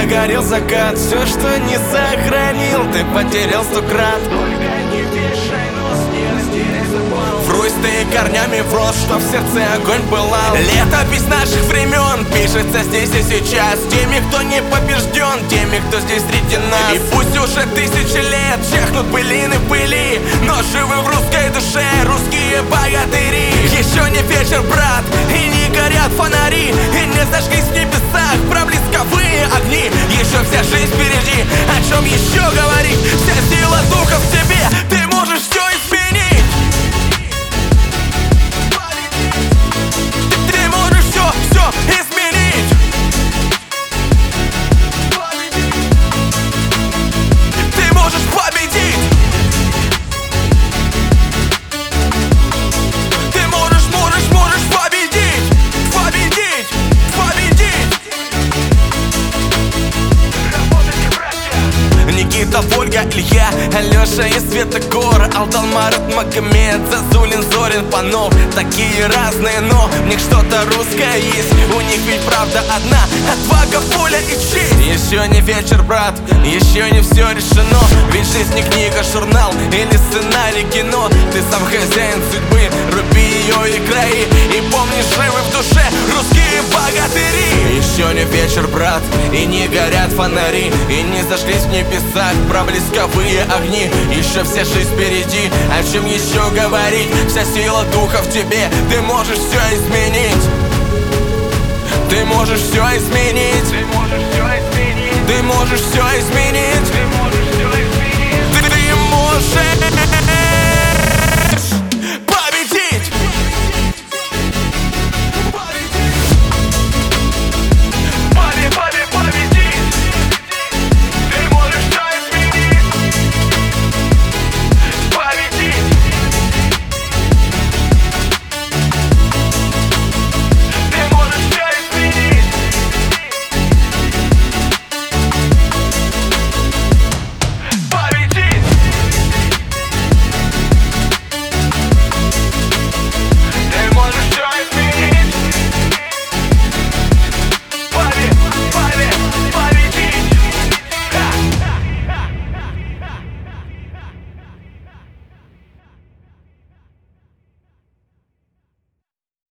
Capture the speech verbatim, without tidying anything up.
горел закат. Все, что не сохранил, ты потерял сто крат. Только не вешай нос, не растеряй запал. Врусь ты корнями в рост, что в сердце огонь пылал. Летопись наших времен пишется здесь и сейчас, теми, кто не побежден, теми, кто здесь среди нас. И пусть уже тысячи лет чахнут былины пыли, но живы в русской душе русские богатыри. Еще не вечер, брат, и не горят фонари, и не зажглись в небесах проблесковые огни. Еще вся жизнь впереди, о чем еще говорить? Вся сила духа в тебе, ты можешь все изменить. Ты можешь все, все изменить. Ты можешь победить. Ты можешь, можешь, можешь победить. Победить, победить. Работайте, братья. Никита, Ольга, Илья, Алеша и Светогор, Алтан, Марат, Магомед, Зазулин, Зорин, Панов. Такие разные, но в них что-то русское есть. У них ведь правда одна: отвага, воля и честь. Еще не вечер, брат, еще не все решено. Ведь жизнь не книга, журнал или сценарий кино. Ты сам хозяин судьбы, руби ее и краи. И помни, живы в душе русские богатыри. Еще не вечер, брат, и не горят фонари, и не зашлись в небесах проблесковые огни. Еще вся жизнь впереди, о чем еще говорить? Вся сила духа в тебе, ты можешь все изменить. Ты можешь все изменить. Ты можешь все изменить. Ты можешь все изменить.